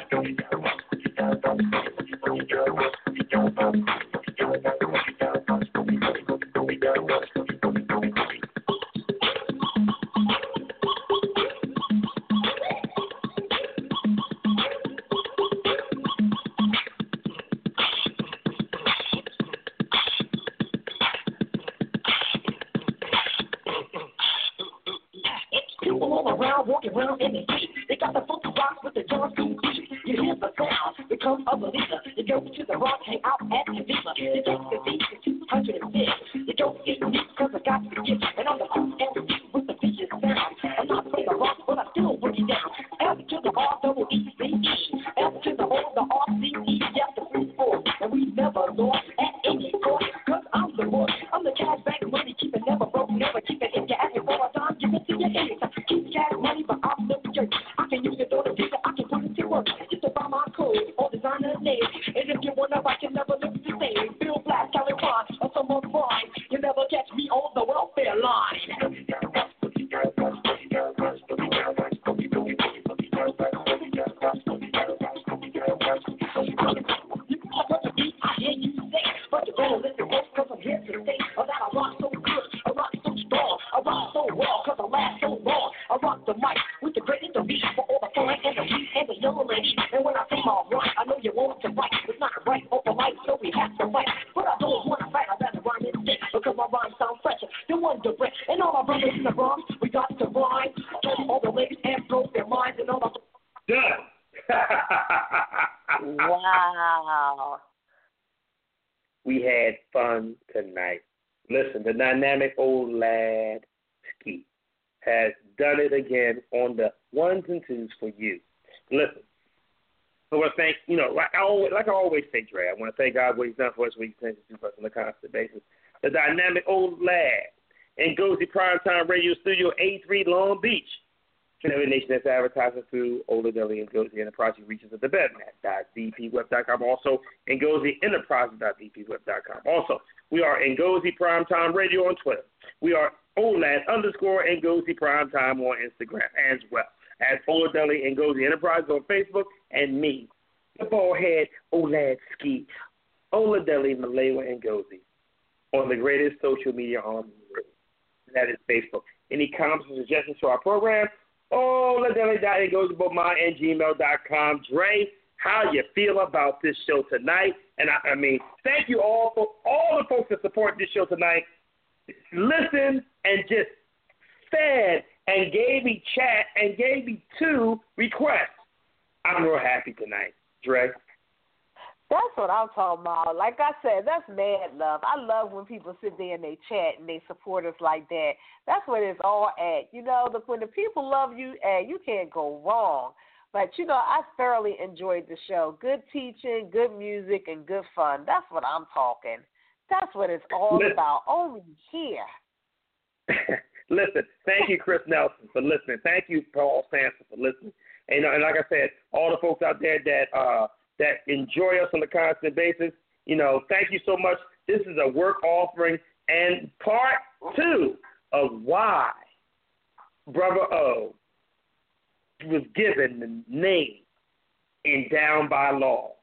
People all around, walking around in the street. They got the funky rocks with the John C. beat. You hear the sound, become a believer. You go to the rock, hang out at the Viva. You get the beat to two hundred six. You don't get me because I got the gift. And I'm the cool M C with the vicious sound. I'm not playing the rock, but I still work it down. F to the R, double E, C, E. F to the O, the R, C, E. F to three, four. And we never lost at any cost. Cause I'm the boss. I'm the cash back money, keep it never broke, never keep it in your ass before I die. Give it to your ears. Keep cash money, but I'm no jerk. I can use it on the paper, I can put it to work. Just to buy my clothes or designer names. And if you wanna, I can never look the same. Bill Black, Kelly Ron, or someone fine. You never catch me on the welfare line. You know what to be, I hear you say, but you better listen close, cause I'm here to say that I rock so good, I rock so strong, I rock so well, cause I last so long. I rock the mic with the greatest of beats for all the fun and the beat and the young ladies. And when I say my rhyme, I know you want to write. It's not right or polite, so we have to fight. But I don't want to fight, I rather rhyme instead, because my rhyme sounds fresher than Wonder Bread. And all my brothers in the Bronx, we got to rhyme. All the ladies and broke their minds and all my... Done. Wow. We had fun tonight. Listen, the dynamic old lad Ski has done it again on the ones and twos for you. Listen, I want to thank, you know, like I always, like I always say, Dre, I want to thank God what he's done for us, what he's done to us on a constant basis. The dynamic old lad in Gozy Primetime Radio Studio, A three Long Beach. Every nation that's advertising through Ola Deli and Gozy Enterprises reaches at the bedmat dot d p web dot com. Also, Ngozi Enterprises dot d p web dot com. Also, we are Ngozi Primetime Radio on Twitter. We are Olad underscore Ngozi Primetime on Instagram as well. as Oladeli Ngozi Enterprises on Facebook, and me, the ballhead Olad Ski, Oladeli Malewa Ngozi, on the greatest social media on the earth. That is Facebook. Any comments or suggestions for our program? Oladeli dot ngozi at gmail dot com. Dre, how you feel about this show tonight? And I, I mean, thank you all for all the folks that support this show tonight. Listen and just fed and gave me chat and gave me two requests. I'm real happy tonight, Dre. That's what I'm talking about. Like I said, that's mad love. I love when people sit there and they chat and they support us like that. That's what it's all at. You know, the, when the people love you, eh, you can't go wrong. But, you know, I thoroughly enjoyed the show. Good teaching, good music, and good fun. That's what I'm talking. That's what it's all Listen. about. Only here. Listen, thank you, Chris Nelson, for listening. Thank you, Paul Sanson, for listening. And, and like I said, all the folks out there that uh, that enjoy us on a constant basis, you know, thank you so much. This is a work offering and part two of why Brother O was given the name in Down by Law.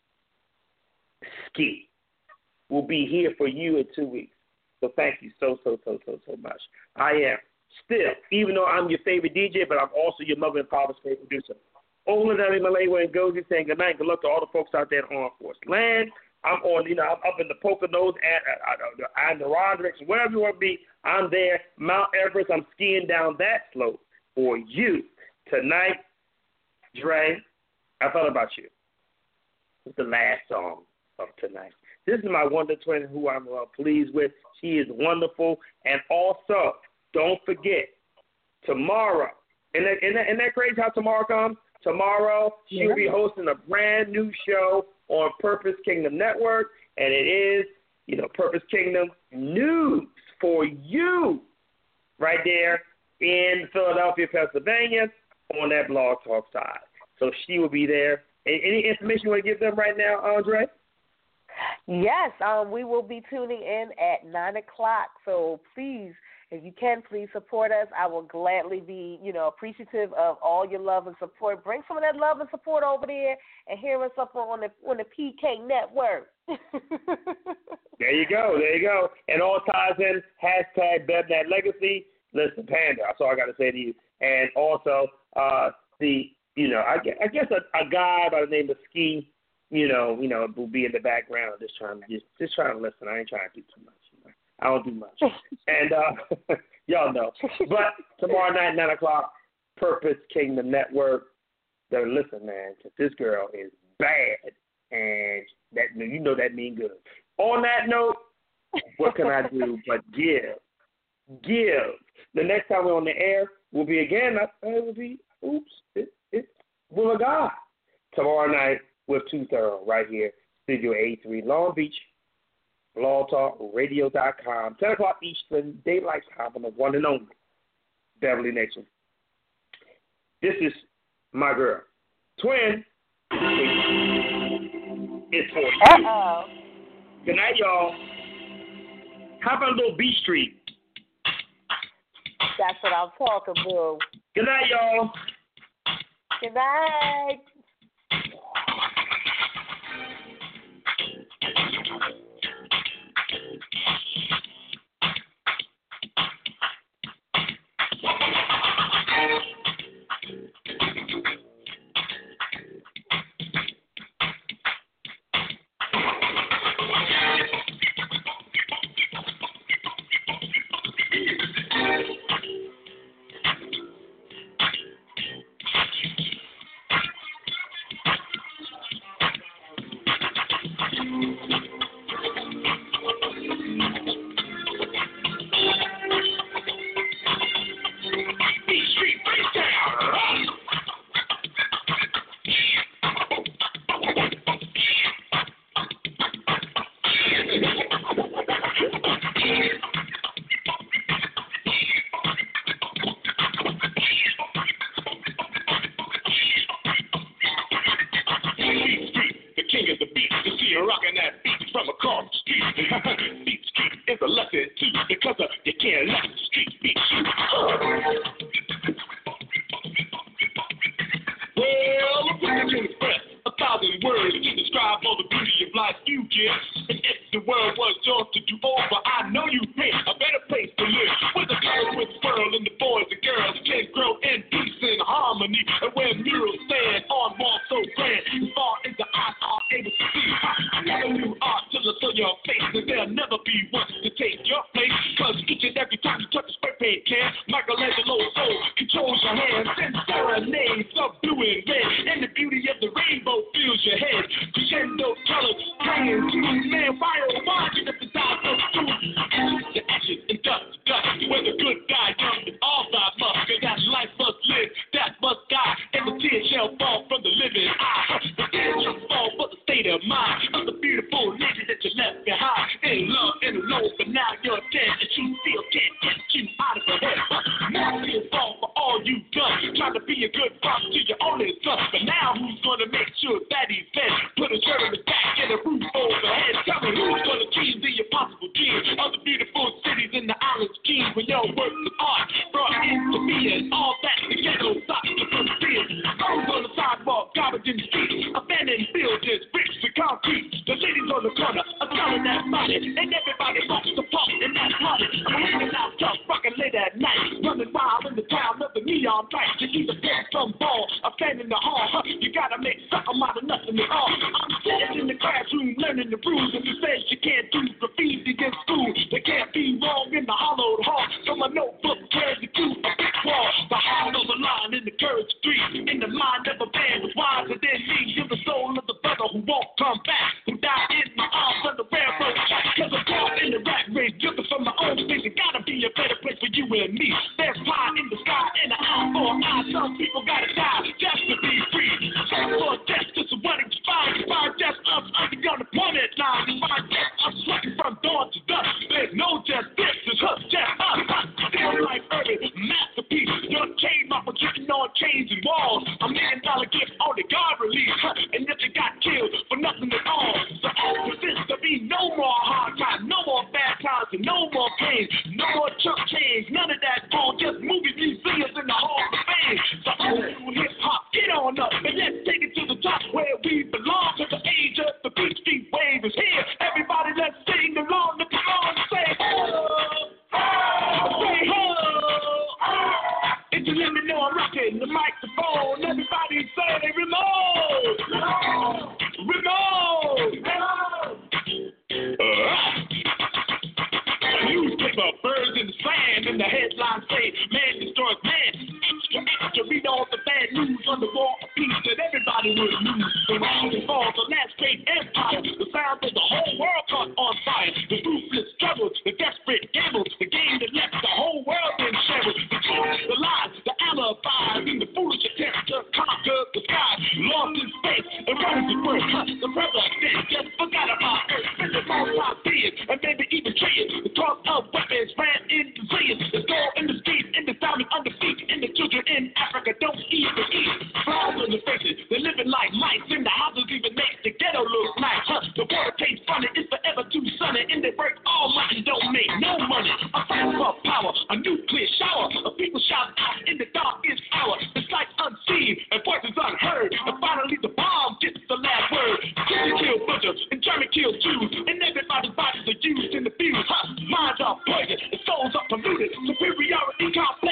Ski will be here for you in two weeks. So thank you so, so, so, so, so much. I am still, even though I'm your favorite D J, but I'm also your mother and father's favorite producer. Oladeli Malewa Ngozi saying good night. Good luck to all the folks out there in Armed Force Land. I'm on, you know, I'm up in the Poconos, and the Roderick's, wherever you want to be. I'm there. Mount Everest, I'm skiing down that slope for you. Tonight, Dre, I thought about you. It's the last song of tonight. This is my Wonder Twin who I'm uh, pleased with. She is wonderful. And also, don't forget, tomorrow, isn't that, isn't that, isn't that crazy how tomorrow comes? Tomorrow, she'll yeah. be hosting a brand new show on Purpose Kingdom Network, and it is, you know, Purpose Kingdom News for you right there in Philadelphia, Pennsylvania, on that Blog Talk side. So she will be there. Any information you want to give them right now, Andre? Yes, um, we will be tuning in at nine o'clock. So please, if you can, please support us. I will gladly be, you know, appreciative of all your love and support. Bring some of that love and support over there and hear us up on the on the P K Network. There you go. There you go. And all ties in, hashtag BevNat Legacy. Listen, Panda, that's all I got to say to you. And also, uh, the, you know, I guess, I guess a, a guy by the name of Ski, you know, you know, will be in the background just trying to just, just trying to listen. I ain't trying to do too much. You know? I don't do much. And uh, y'all know. But tomorrow night, nine o'clock, Purpose Kingdom Network. So listen, man, this girl is bad, and that you know that mean good. On that note, what can I do but give? Give. The next time we're on the air will be again, it will be, oops, it, it's Will of God. Tomorrow night with Too Thorough right here, Studio eighty-three, Long Beach, blog talk radio dot com, ten o'clock Eastern, daylight time on the one and only Beverly Nation. This is my girl. Twin, it's for you. Uh-oh. Good night, y'all. How about a little Beach Street? That's what I'm talking about. Good night, y'all. Good night. words to describe all the beauty of life you give. And if the world was yours to do over, I know you'd make a better place to live. Where the girls with swirl and the boys and girls can grow in peace and harmony. And where murals stand on walls so grand, as far as the eyes are able to see. I never knew art till I saw your face, and there'll never be one to take your place. Cause each and every time you touch a spray paint can, Michelangelo's soul controls your hands. And serenades of blue and red, and the beauty of the rainbow fills your head. Crescendo colors playing through, man, why oh why did the desire go through? The ashes and dust to dust, where the good die young and all die must. And that life must live, that must die, and the tears shall fall from the living eye. The tears shall fall for the state of mind of the beautiful lady that you left behind. In love and alone, but now you're dead, and she still can't get you out of her head. Now you fall for all you've done, trying to be a good father to your only son. But now who's gonna make sure that he's fed? Put a shirt on his back and a roof overhead. Tell me who's gonna achieve the impossible dream of the beautiful cities and the islands king when your works of art brought into being. All that the ghetto stops to fulfill. Those on the sidewalk, garbage in the street, abandoned buildings, bricks and concrete. The ladies on the corner are selling that money, and everybody wants to pump in that party. I'm hanging out tough, rocking late at night, running wild in the town of the neon lights. You either play some ball or stand in the hall. Huh? You gotta make something out of nothing at all. I'm sitting in the classroom learning the rules, and you say you can't do graffiti in school. They can't be wrong in the hollowed hall. So my notebook turns into a big wall. The heart of a line in the courage street. In the mind of a man who's wiser than me. You're the soul of the brother who won't come back, who died in my arms on the railroad track. Cause I'm caught in the rat race, looking for my own space. It gotta be a better place for you and me. There's pie in the sky and an eye for an eye. Some people gotta die just to be free. Some for death, just what it's fine. Find just us under the unemployment line. Find just us working from dawn to dusk. There's no just this, it's us, just us. Still like urban masterpiece. Your chain off, written on chains and walls. A million dollar gift on the guard release. And if you got killed for nothing at all. So after this, there'll be no more hard times, no more bad times, and no more pain. No more chunk change, none of that phone. Just movie museums in the Hall of Fame. So old school hip hop, get on up and let's take it to the top where we belong. To the age of the Beat Street wave is here. Everybody, let's sing along. Let's come on and say ho, ho, say ho. If you let me know I'm rocking the microphone, everybody say remote, remote, remote. Uh, a newspaper, birds in the sand, and the headlines say man destroys man. Extra, extra, read all the bad news on the wall of peace that everybody would lose. The rise and fall, the last great empire, the sound of the whole world caught on fire. The ruthless struggles, the desperate gambles, the game that left the whole world in shambles. The truth, the lies, the alibis, and the foolish attempt to conquer the sky. Lost in space, and what is it worth? Huh? The president just forgot about Earth. Spent the whole time being, and maybe even trading. The talk of weapons ran into zillions. The gold in the streets, and the diamond under feet, and the children in Africa don't even eat. Flies on the faces, they're living like mice, and the houses even make the ghetto look nice. Huh? The water tastes funny, it's forever too sunny, and they work all night and don't make no money. A fight for power, a nuclear shower, of people shout out in the darkest hour. It's like unseen, and voices unheard, and finally the bomb gets the last word. Kitty kill butchers, and German kill Jews, and everybody's bodies are used in the fuse. Huh? Minds are poisoned, and souls are polluted, superiority complex.